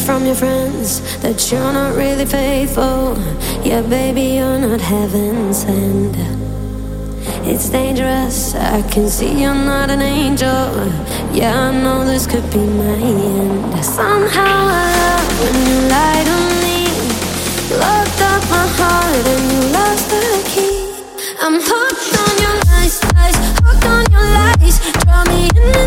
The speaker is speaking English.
from your friends that you're not really faithful. Yeah, baby, you're not heaven sent. It's dangerous, I can see you're not an angel. Yeah, I know this could be my end. Somehow I love when you lie to me. Locked up my heart and you lost the key. I'm hooked on your lies, lies, hooked on your lies. Draw me in